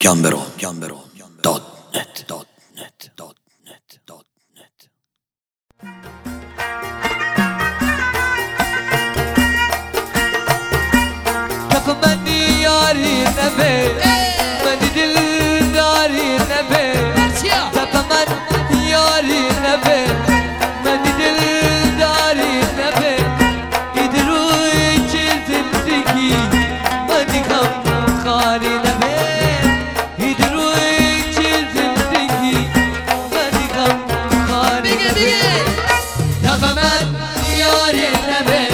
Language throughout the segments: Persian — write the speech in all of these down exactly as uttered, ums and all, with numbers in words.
Gambero, Gambero, dot net, dot net, dot net, dot net. كف مني ياري نبي مني دلداري نبي كف من ياري نبي مني دلداري نبي يدروي زندگی مني كم خاري نبي يدروي زندگی مني كم خاري نبي كف من ياري نبي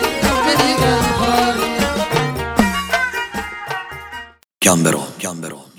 Gambero, Gambero.